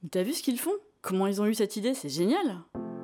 T'as vu ce qu'ils font? Comment ils ont eu cette idée? C'est génial!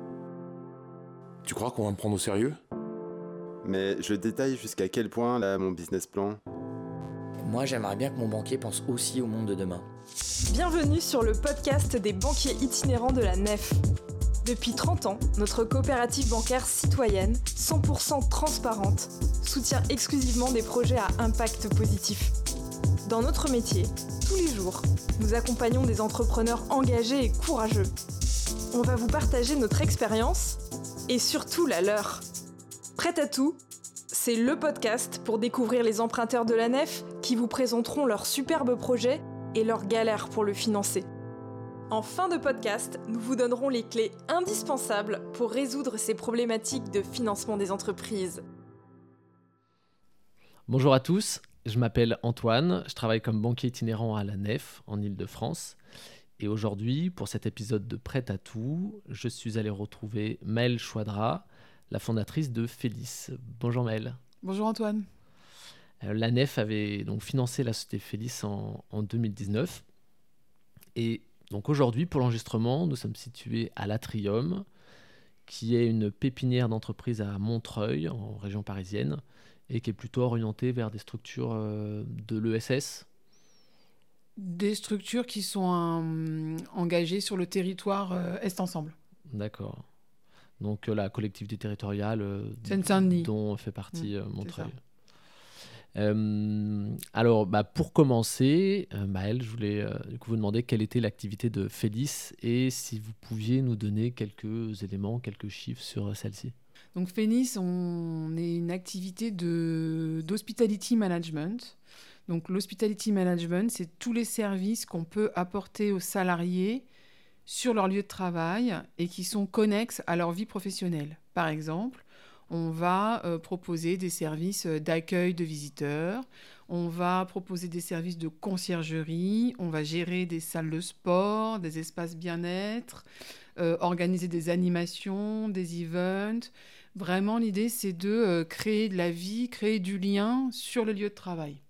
Tu crois qu'on va me prendre au sérieux? Mais je détaille jusqu'à quel point, là, mon business plan. Moi, j'aimerais bien que mon banquier pense aussi au monde de demain. Bienvenue sur le podcast des banquiers itinérants de la Nef. Depuis 30 ans, notre coopérative bancaire citoyenne, 100% transparente, soutient exclusivement des projets à impact positif. Dans notre métier, tous les jours, nous accompagnons des entrepreneurs engagés et courageux. On va vous partager notre expérience et surtout la leur. Prêt à tout? C'est le podcast pour découvrir les emprunteurs de la Nef qui vous présenteront leurs superbes projets et leurs galères pour le financer. En fin de podcast, nous vous donnerons les clés indispensables pour résoudre ces problématiques de financement des entreprises. Bonjour à tous, je m'appelle Antoine, je travaille comme banquier itinérant à la Nef en Île-de-France. Et aujourd'hui, pour cet épisode de Prêt à tout, je suis allé retrouver Maëlle Chouadra, la fondatrice de Félis. Bonjour Maëlle. Bonjour Antoine. La Nef avait donc financé la société Félis en 2019. Et donc aujourd'hui, pour l'enregistrement, nous sommes situés à l'Atrium, qui est une pépinière d'entreprise à Montreuil, en région parisienne, et qui est plutôt orientée vers des structures de l'ESS. Des structures qui sont engagées sur le territoire Est Ensemble. D'accord. Donc la collectivité territoriale Seine-Saint-Denis, dont fait partie Montreuil. Alors, pour commencer, Maëlle, je voulais vous demander quelle était l'activité de Félis et si vous pouviez nous donner quelques éléments, quelques chiffres sur celle-ci. Donc Félis, on est une activité d'hospitality management. Donc l'hospitality management, c'est tous les services qu'on peut apporter aux salariés sur leur lieu de travail et qui sont connexes à leur vie professionnelle. Par exemple, on va proposer des services d'accueil de visiteurs, on va proposer des services de conciergerie, on va gérer des salles de sport, des espaces bien-être, organiser des animations, des events. Vraiment, l'idée, c'est de créer de la vie, créer du lien sur le lieu de travail.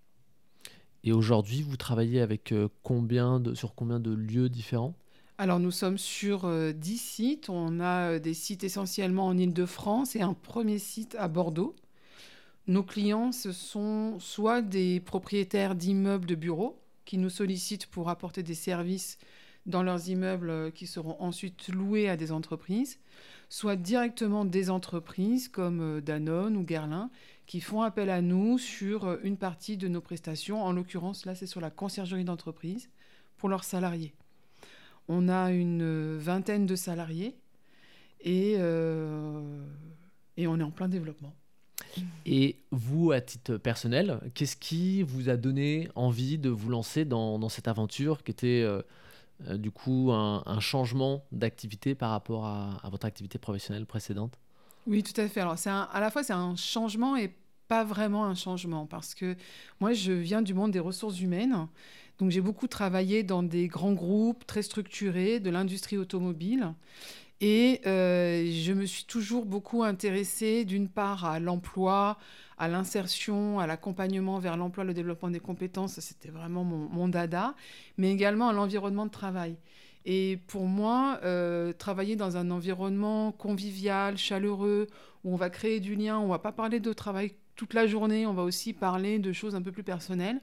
Et aujourd'hui, vous travaillez avec sur combien de lieux différents ? Alors, nous sommes sur 10 sites. On a des sites essentiellement en Île-de-France et un premier site à Bordeaux. Nos clients, ce sont soit des propriétaires d'immeubles de bureaux qui nous sollicitent pour apporter des services dans leurs immeubles qui seront ensuite loués à des entreprises, soit directement des entreprises comme Danone ou Guerlain qui font appel à nous sur une partie de nos prestations. En l'occurrence, là, c'est sur la conciergerie d'entreprise pour leurs salariés. On a une vingtaine de salariés et on est en plein développement. Et vous, à titre personnel, qu'est-ce qui vous a donné envie de vous lancer dans cette aventure qui était du coup un changement d'activité par rapport à votre activité professionnelle précédente ? Oui, tout à fait. Alors, à la fois, c'est un changement et pas vraiment un changement parce que moi, je viens du monde des ressources humaines. Donc, j'ai beaucoup travaillé dans des grands groupes très structurés de l'industrie automobile. Et je me suis toujours beaucoup intéressée, d'une part, à l'emploi, à l'insertion, à l'accompagnement vers l'emploi, le développement des compétences. C'était vraiment mon dada, mais également à l'environnement de travail. Et pour moi, travailler dans un environnement convivial, chaleureux, où on va créer du lien, on ne va pas parler de travail toute la journée, on va aussi parler de choses un peu plus personnelles.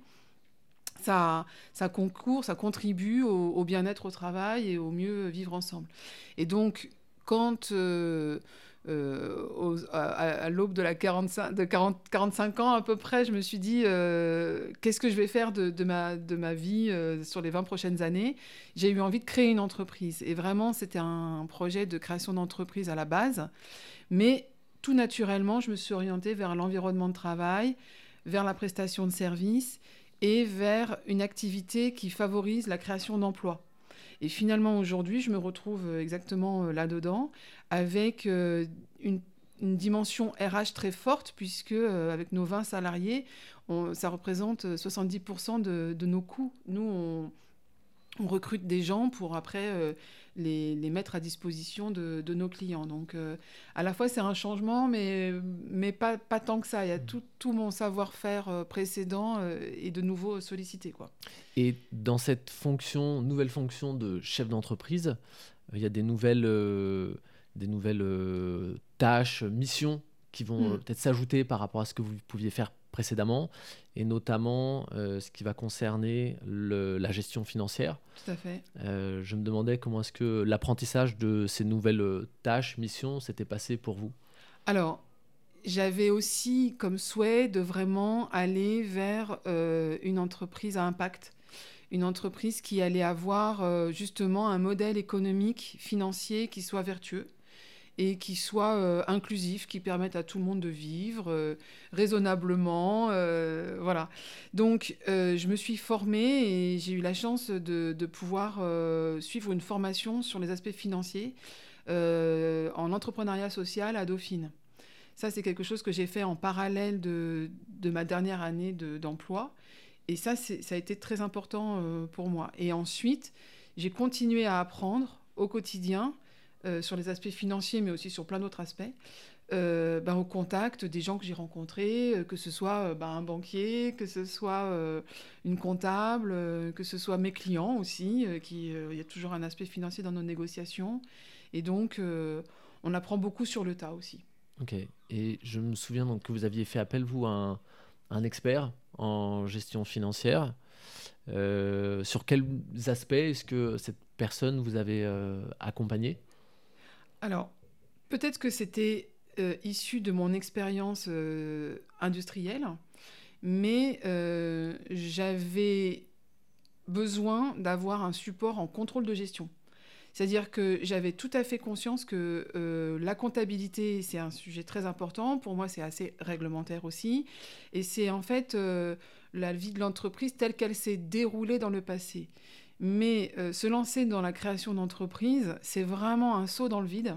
Ça contribue au bien-être au travail et au mieux vivre ensemble. Et donc, quand à l'aube de 45 ans à peu près, je me suis dit qu'est-ce que je vais faire de ma vie sur les 20 prochaines années. J'ai eu envie de créer une entreprise. Et vraiment, c'était un projet de création d'entreprise à la base. Mais tout naturellement, je me suis orientée vers l'environnement de travail, vers la prestation de services et vers une activité qui favorise la création d'emplois. Et finalement, aujourd'hui, je me retrouve exactement là-dedans, avec une dimension RH très forte, puisque avec nos 20 salariés, ça représente 70% de nos coûts. Nous, on recrute des gens pour après les mettre à disposition de nos clients. Donc, à la fois, c'est un changement, mais pas tant que ça. Il y a tout mon savoir-faire précédent et de nouveau sollicité, quoi. Et dans cette nouvelle fonction de chef d'entreprise, il y a des nouvelles tâches, missions qui vont peut-être s'ajouter par rapport à ce que vous pouviez faire précédemment, et notamment ce qui va concerner la gestion financière. Tout à fait. Je me demandais comment est-ce que l'apprentissage de ces nouvelles tâches, missions, s'était passé pour vous. Alors, j'avais aussi comme souhait de vraiment aller vers une entreprise à impact, une entreprise qui allait avoir justement un modèle économique, financier qui soit vertueux et qui soit inclusif, qui permette à tout le monde de vivre raisonnablement. Voilà. Donc, je me suis formée et j'ai eu la chance de pouvoir suivre une formation sur les aspects financiers en entrepreneuriat social à Dauphine. Ça, c'est quelque chose que j'ai fait en parallèle de ma dernière année d'emploi. Et ça a été très important pour moi. Et ensuite, j'ai continué à apprendre au quotidien sur les aspects financiers, mais aussi sur plein d'autres aspects, au contact des gens que j'ai rencontrés, que ce soit un banquier, que ce soit une comptable, que ce soit mes clients aussi, il y a toujours un aspect financier dans nos négociations. Et donc, on apprend beaucoup sur le tas aussi. Ok. Et je me souviens donc que vous aviez fait appel, vous, à un expert en gestion financière. Sur quels aspects est-ce que cette personne vous avait accompagné ? Alors, peut-être que c'était issu de mon expérience industrielle, mais j'avais besoin d'avoir un support en contrôle de gestion. C'est-à-dire que j'avais tout à fait conscience que la comptabilité, c'est un sujet très important. Pour moi, c'est assez réglementaire aussi. Et c'est en fait la vie de l'entreprise telle qu'elle s'est déroulée dans le passé. Mais se lancer dans la création d'entreprise, c'est vraiment un saut dans le vide.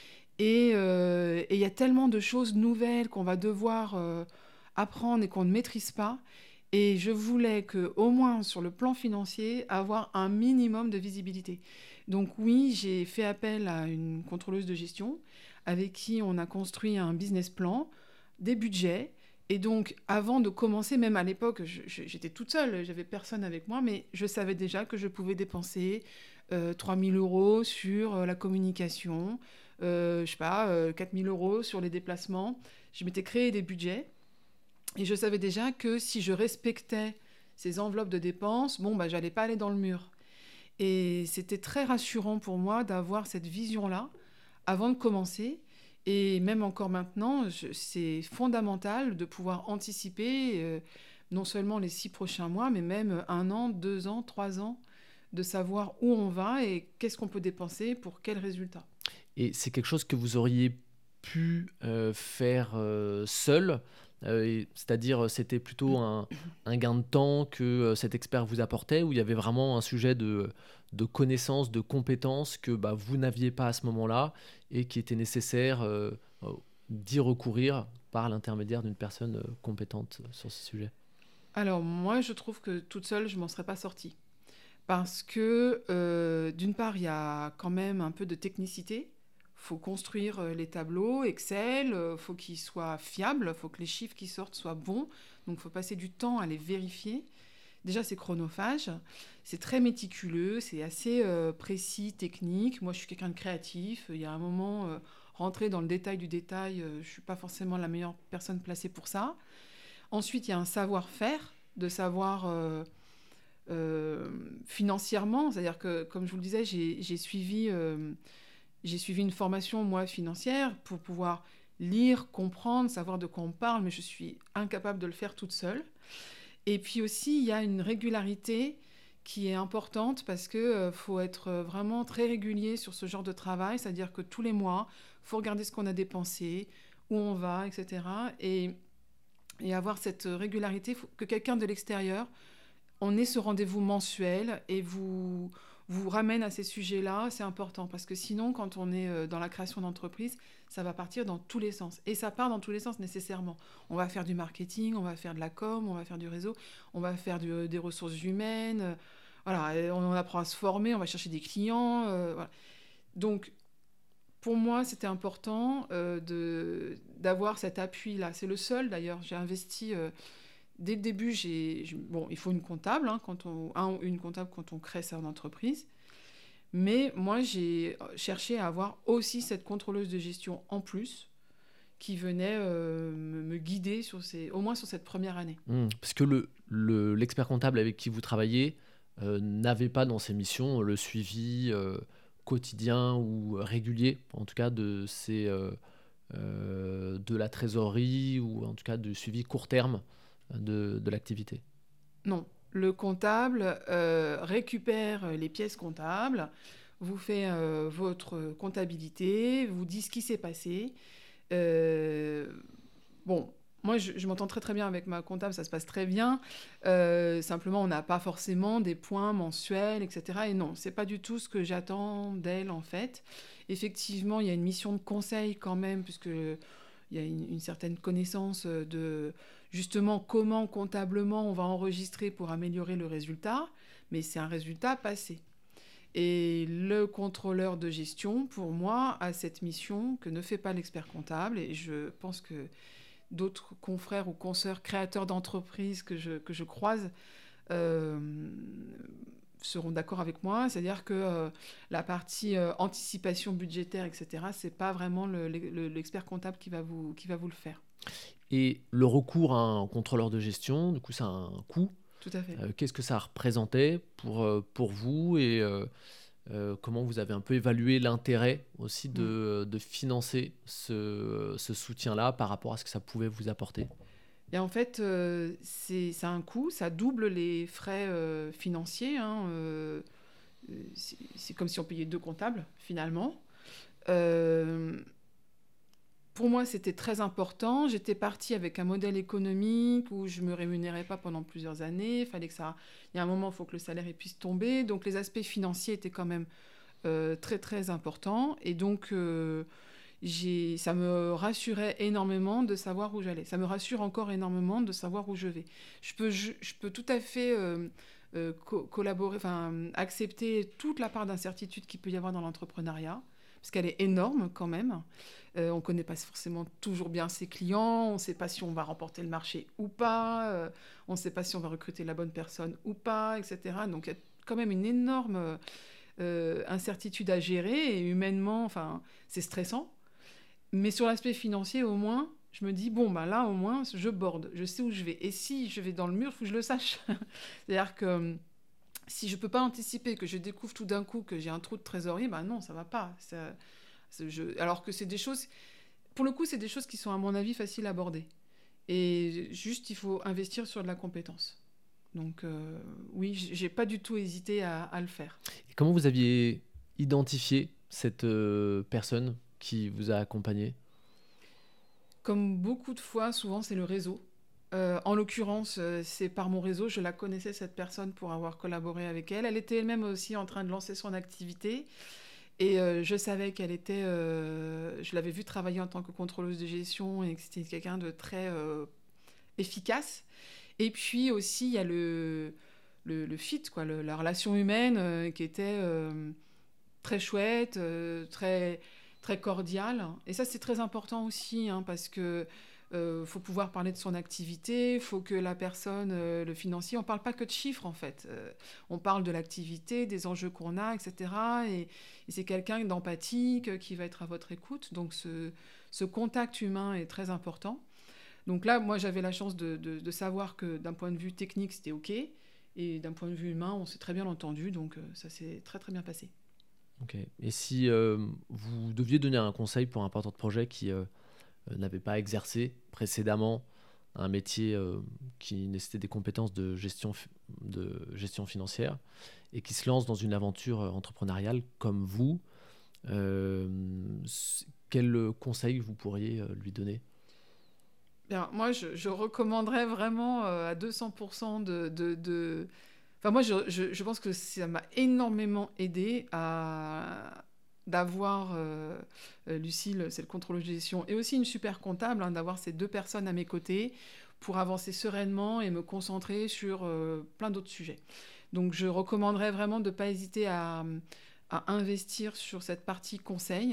Et il y a tellement de choses nouvelles qu'on va devoir apprendre et qu'on ne maîtrise pas. Et je voulais qu'au moins sur le plan financier, avoir un minimum de visibilité. Donc oui, j'ai fait appel à une contrôleuse de gestion avec qui on a construit un business plan, des budgets. Et donc, avant de commencer, même à l'époque, j'étais toute seule, j'avais personne avec moi, mais je savais déjà que je pouvais dépenser 3 000 € sur la communication, 4 000 € sur les déplacements. Je m'étais créé des budgets et je savais déjà que si je respectais ces enveloppes de dépenses, j'allais pas aller dans le mur. Et c'était très rassurant pour moi d'avoir cette vision-là avant de commencer. Et même encore maintenant, c'est fondamental de pouvoir anticiper non seulement les 6 prochains mois, mais même 1 an, 2 ans, 3 ans, de savoir où on va et qu'est-ce qu'on peut dépenser pour quel résultat. Et c'est quelque chose que vous auriez pu faire seul, c'est-à-dire c'était plutôt un gain de temps que cet expert vous apportait, ou il y avait vraiment un sujet de connaissances, de compétences que vous n'aviez pas à ce moment-là et qui était nécessaire d'y recourir par l'intermédiaire d'une personne compétente sur ce sujet? Alors moi, je trouve que toute seule, je ne m'en serais pas sortie. Parce que d'une part, il y a quand même un peu de technicité. Il faut construire les tableaux Excel, faut qu'ils soient fiables, faut que les chiffres qui sortent soient bons. Donc il faut passer du temps à les vérifier. Déjà, c'est chronophage, c'est très méticuleux, c'est assez précis, technique. Moi, je suis quelqu'un de créatif. Il y a un moment, rentrer dans le détail du détail, je ne suis pas forcément la meilleure personne placée pour ça. Ensuite, il y a un savoir-faire, de savoir financièrement. C'est-à-dire que, comme je vous le disais, j'ai suivi une formation, moi, financière, pour pouvoir lire, comprendre, savoir de quoi on parle, mais je suis incapable de le faire toute seule. Et puis aussi, il y a une régularité qui est importante parce qu'il faut être vraiment très régulier sur ce genre de travail, c'est-à-dire que tous les mois, il faut regarder ce qu'on a dépensé, où on va, etc. Et avoir cette régularité, faut que quelqu'un de l'extérieur, on ait ce rendez-vous mensuel et vous ramène à ces sujets-là, c'est important. Parce que sinon, quand on est dans la création d'entreprise, ça va partir dans tous les sens. Et ça part dans tous les sens nécessairement. On va faire du marketing, on va faire de la com, on va faire du réseau, on va faire des ressources humaines. Voilà, et on apprend à se former, on va chercher des clients. Voilà. Donc, pour moi, c'était important d'avoir cet appui-là. C'est le seul, d'ailleurs. J'ai investi... dès le début, bon, il faut une comptable, hein, une comptable quand on crée son entreprise. Mais moi, j'ai cherché à avoir aussi cette contrôleuse de gestion en plus, qui venait me guider au moins sur cette première année. Parce que l'expert comptable avec qui vous travaillez n'avait pas dans ses missions le suivi quotidien ou régulier, en tout cas de la trésorerie ou en tout cas du suivi court terme de l'activité. Non, le comptable récupère les pièces comptables, vous fait votre comptabilité, vous dit ce qui s'est passé. Bon, moi, je m'entends très très bien avec ma comptable, ça se passe très bien. Simplement, on n'a pas forcément des points mensuels, etc. Et non, c'est pas du tout ce que j'attends d'elle, en fait. Effectivement, il y a une mission de conseil quand même, puisqu'il y a une certaine connaissance de, justement, comment comptablement on va enregistrer pour améliorer le résultat. Mais c'est un résultat passé. Et le contrôleur de gestion, pour moi, a cette mission que ne fait pas l'expert comptable. Et je pense que d'autres confrères ou consoeurs créateurs d'entreprises que je croise seront d'accord avec moi. C'est-à-dire que la partie anticipation budgétaire, etc., c'est pas vraiment l'expert comptable qui va vous le faire. Et le recours à un contrôleur de gestion, du coup, ça a un coût. Tout à fait. Qu'est-ce que ça représentait pour vous et comment vous avez un peu évalué l'intérêt aussi de financer ce soutien-là par rapport à ce que ça pouvait vous apporter? Et en fait, ça a un coût, ça double les frais financiers. Hein, c'est comme si on payait 2 comptables, finalement. Pour moi, c'était très important. J'étais partie avec un modèle économique où je ne me rémunérais pas pendant plusieurs années. Il y a un moment, il faut que le salaire puisse tomber. Donc, les aspects financiers étaient quand même très, très importants. Et donc, ça me rassurait énormément de savoir où j'allais. Ça me rassure encore énormément de savoir où je vais. Je peux tout à fait collaborer, accepter toute la part d'incertitude qu'il peut y avoir dans l'entrepreneuriat, parce qu'elle est énorme quand même. On ne connaît pas forcément toujours bien ses clients, on ne sait pas si on va remporter le marché ou pas, on ne sait pas si on va recruter la bonne personne ou pas, etc. Donc il y a quand même une énorme incertitude à gérer, et humainement, c'est stressant. Mais sur l'aspect financier, au moins, je me dis, bon, là, au moins, je borde, je sais où je vais. Et si je vais dans le mur, il faut que je le sache. C'est-à-dire que si je ne peux pas anticiper, que je découvre tout d'un coup que j'ai un trou de trésorerie, non, ça ne va pas. Alors que c'est des choses... Pour le coup, c'est des choses qui sont, à mon avis, faciles à aborder. Et juste, il faut investir sur de la compétence. Donc, oui, je n'ai pas du tout hésité à le faire. Et comment vous aviez identifié cette personne qui vous a accompagné? Comme beaucoup de fois, souvent, c'est le réseau. En l'occurrence, c'est par mon réseau. Je la connaissais, cette personne, pour avoir collaboré avec elle. Elle était elle-même aussi en train de lancer son activité. Et je savais qu'elle était... je l'avais vue travailler en tant que contrôleuse de gestion et que c'était quelqu'un de très efficace. Et puis aussi, il y a le fit, quoi, la relation humaine qui était très chouette, très, très cordiale. Et ça, c'est très important aussi, hein, parce que faut pouvoir parler de son activité, il faut que la personne, le financier, on ne parle pas que de chiffres en fait, on parle de l'activité, des enjeux qu'on a, etc. Et c'est quelqu'un d'empathique qui va être à votre écoute, donc ce contact humain est très important. Donc là, moi j'avais la chance de savoir que d'un point de vue technique c'était ok, et d'un point de vue humain on s'est très bien entendu, donc ça s'est très très bien passé. Ok. Et si vous deviez donner un conseil pour un porteur de projet qui... n'avait pas exercé précédemment un métier qui nécessitait des compétences de gestion financière et qui se lance dans une aventure entrepreneuriale comme vous, quel conseil vous pourriez lui donner? Bien, moi, je recommanderais vraiment à 200% Enfin, moi, je pense que ça m'a énormément aidé d'avoir Lucille, c'est le contrôleur de gestion, et aussi une super comptable, hein, d'avoir ces 2 personnes à mes côtés pour avancer sereinement et me concentrer sur plein d'autres sujets. Donc je recommanderais vraiment de ne pas hésiter à investir sur cette partie conseil.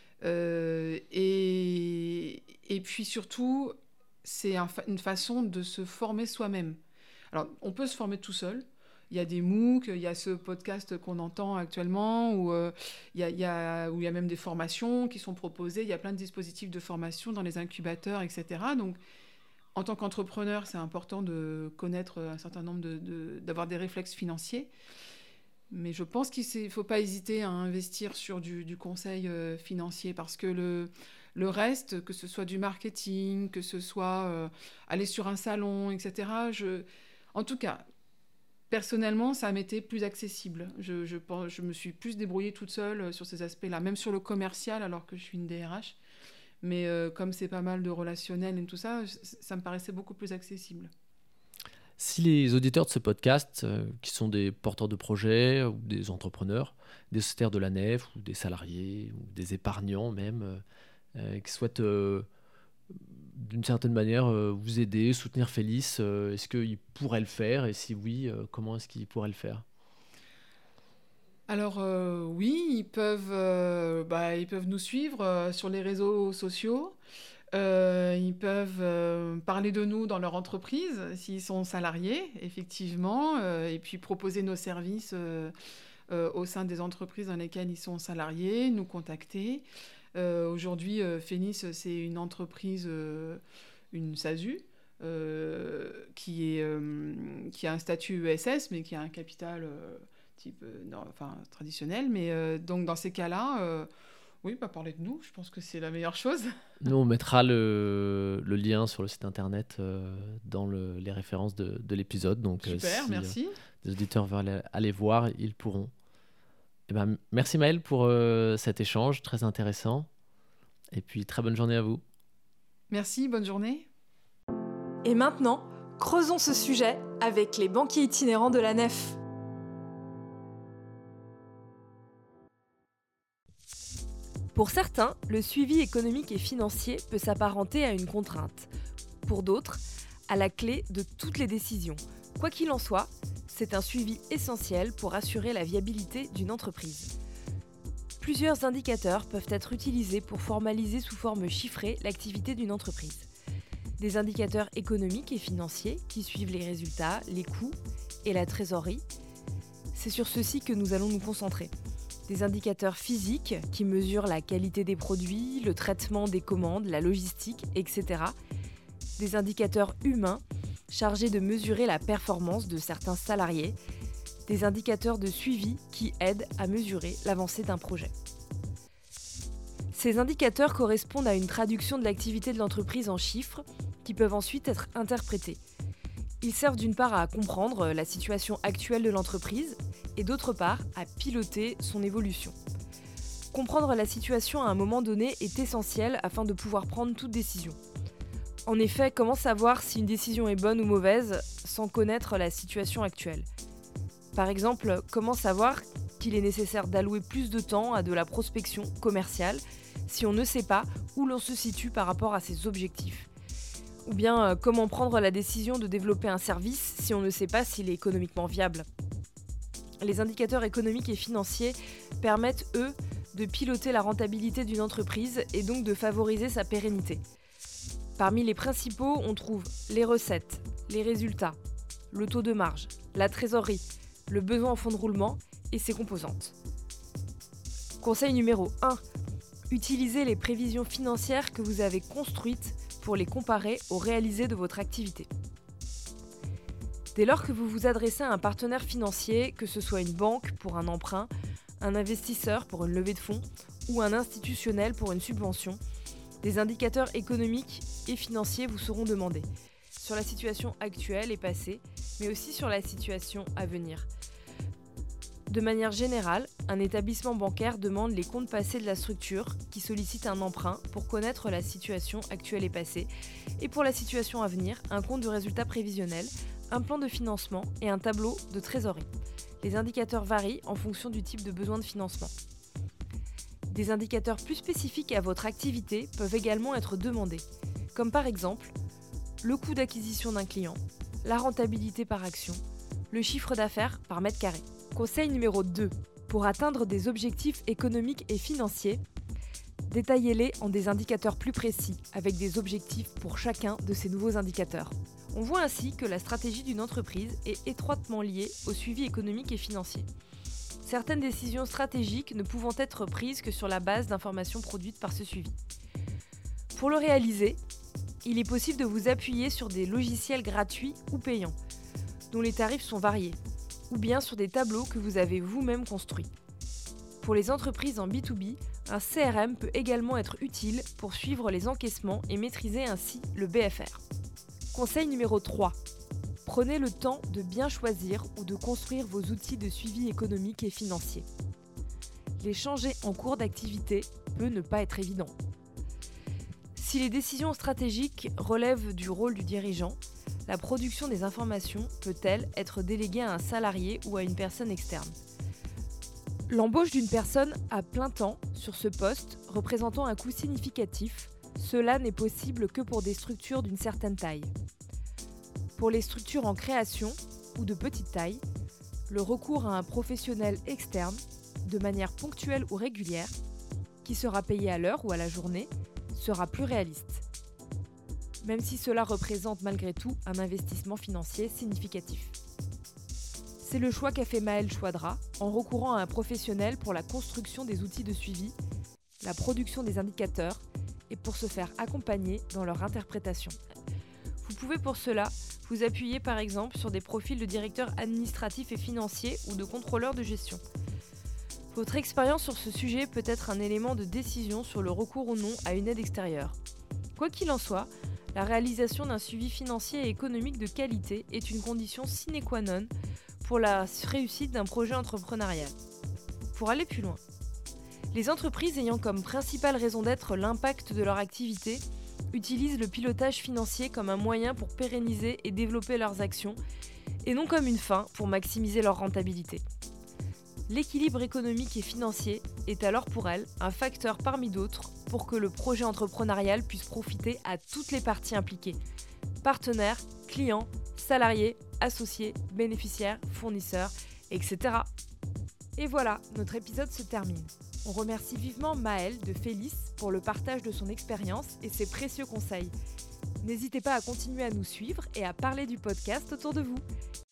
Et puis surtout, c'est une façon de se former soi-même. Alors, on peut se former tout seul. Il y a des MOOC, il y a ce podcast qu'on entend actuellement, où il y a même des formations qui sont proposées. Il y a plein de dispositifs de formation dans les incubateurs, etc. Donc, en tant qu'entrepreneur, c'est important de connaître un certain nombre d'avoir des réflexes financiers. Mais je pense qu'il ne faut pas hésiter à investir sur du conseil financier, parce que le reste, que ce soit du marketing, que ce soit aller sur un salon, etc., en tout cas, personnellement, ça m'était plus accessible. Je me suis plus débrouillée toute seule sur ces aspects-là, même sur le commercial, alors que je suis une DRH. Mais comme c'est pas mal de relationnel et tout ça, ça me paraissait beaucoup plus accessible. Si les auditeurs de ce podcast, qui sont des porteurs de projets ou des entrepreneurs, des sociétaires de la nef ou des salariés ou des épargnants même, qui souhaitent d'une certaine manière vous aider, soutenir Félix, est-ce qu'ils pourraient le faire? Et si oui, comment est-ce qu'ils pourraient le faire? Alors oui, ils peuvent nous suivre sur les réseaux sociaux. Ils peuvent parler de nous dans leur entreprise s'ils sont salariés, effectivement, et puis proposer nos services au sein des entreprises dans lesquelles ils sont salariés, nous contacter. Aujourd'hui, Phénis, c'est une entreprise, une SASU, qui a un statut ESS, mais qui a un capital traditionnel. Mais donc, dans ces cas-là, oui, parler de nous, je pense que c'est la meilleure chose. Nous, on mettra le lien sur le site internet dans les références de l'épisode. Donc, super, si merci. Les auditeurs veulent aller voir, ils pourront. Eh ben, merci Maëlle pour cet échange très intéressant. Et puis, très bonne journée à vous. Merci, bonne journée. Et maintenant, creusons ce sujet avec les banquiers itinérants de la nef. Pour certains, le suivi économique et financier peut s'apparenter à une contrainte. Pour d'autres, à la clé de toutes les décisions. Quoi qu'il en soit, c'est un suivi essentiel pour assurer la viabilité d'une entreprise. Plusieurs indicateurs peuvent être utilisés pour formaliser sous forme chiffrée l'activité d'une entreprise. Des indicateurs économiques et financiers qui suivent les résultats, les coûts et la trésorerie. C'est sur ceux-ci que nous allons nous concentrer. Des indicateurs physiques qui mesurent la qualité des produits, le traitement des commandes, la logistique, etc. Des indicateurs humains chargés de mesurer la performance de certains salariés. Des indicateurs de suivi qui aident à mesurer l'avancée d'un projet. Ces indicateurs correspondent à une traduction de l'activité de l'entreprise en chiffres qui peuvent ensuite être interprétés. Ils servent d'une part à comprendre la situation actuelle de l'entreprise et d'autre part à piloter son évolution. Comprendre la situation à un moment donné est essentiel afin de pouvoir prendre toute décision. En effet, comment savoir si une décision est bonne ou mauvaise sans connaître la situation actuelle ? Par exemple, comment savoir qu'il est nécessaire d'allouer plus de temps à de la prospection commerciale si on ne sait pas où l'on se situe par rapport à ses objectifs ? Ou bien, comment prendre la décision de développer un service si on ne sait pas s'il est économiquement viable ? Les indicateurs économiques et financiers permettent, eux, de piloter la rentabilité d'une entreprise et donc de favoriser sa pérennité. Parmi les principaux, on trouve les recettes, les résultats, le taux de marge, la trésorerie, le besoin en fonds de roulement et ses composantes. Conseil numéro 1. Utilisez les prévisions financières que vous avez construites pour les comparer aux réalisés de votre activité. Dès lors que vous vous adressez à un partenaire financier, que ce soit une banque pour un emprunt, un investisseur pour une levée de fonds ou un institutionnel pour une subvention, des indicateurs économiques et financiers vous seront demandés sur la situation actuelle et passée, mais aussi sur la situation à venir. De manière générale, un établissement bancaire demande les comptes passés de la structure qui sollicite un emprunt pour connaître la situation actuelle et passée, et pour la situation à venir, un compte de résultat prévisionnel, un plan de financement et un tableau de trésorerie. Les indicateurs varient en fonction du type de besoin de financement. Des indicateurs plus spécifiques à votre activité peuvent également être demandés, comme par exemple le coût d'acquisition d'un client, la rentabilité par action, le chiffre d'affaires par mètre carré. Conseil numéro 2. Pour atteindre des objectifs économiques et financiers, détaillez-les en des indicateurs plus précis, avec des objectifs pour chacun de ces nouveaux indicateurs. On voit ainsi que la stratégie d'une entreprise est étroitement liée au suivi économique et financier. Certaines décisions stratégiques ne pouvant être prises que sur la base d'informations produites par ce suivi. Pour le réaliser, il est possible de vous appuyer sur des logiciels gratuits ou payants, dont les tarifs sont variés, ou bien sur des tableaux que vous avez vous-même construits. Pour les entreprises en B2B, un CRM peut également être utile pour suivre les encaissements et maîtriser ainsi le BFR. Conseil numéro 3. Prenez le temps de bien choisir ou de construire vos outils de suivi économique et financier. Les changer en cours d'activité peut ne pas être évident. Si les décisions stratégiques relèvent du rôle du dirigeant, la production des informations peut-elle être déléguée à un salarié ou à une personne externe. L'embauche d'une personne à plein temps sur ce poste représentant un coût significatif, cela n'est possible que pour des structures d'une certaine taille. Pour les structures en création ou de petite taille, le recours à un professionnel externe, de manière ponctuelle ou régulière, qui sera payé à l'heure ou à la journée, sera plus réaliste. Même si cela représente malgré tout un investissement financier significatif. C'est le choix qu'a fait Maëlle Chouadra en recourant à un professionnel pour la construction des outils de suivi, la production des indicateurs et pour se faire accompagner dans leur interprétation. Vous pouvez pour cela vous appuyer par exemple sur des profils de directeurs administratifs et financiers ou de contrôleurs de gestion. Votre expérience sur ce sujet peut être un élément de décision sur le recours ou non à une aide extérieure. Quoi qu'il en soit, la réalisation d'un suivi financier et économique de qualité est une condition sine qua non pour la réussite d'un projet entrepreneurial. Pour aller plus loin, les entreprises ayant comme principale raison d'être l'impact de leur activité utilisent le pilotage financier comme un moyen pour pérenniser et développer leurs actions et non comme une fin pour maximiser leur rentabilité. L'équilibre économique et financier est alors pour elles un facteur parmi d'autres pour que le projet entrepreneurial puisse profiter à toutes les parties impliquées, partenaires, clients, salariés, associés, bénéficiaires, fournisseurs, etc. Et voilà, notre épisode se termine. On remercie vivement Maëlle de Félis pour le partage de son expérience et ses précieux conseils. N'hésitez pas à continuer à nous suivre et à parler du podcast autour de vous.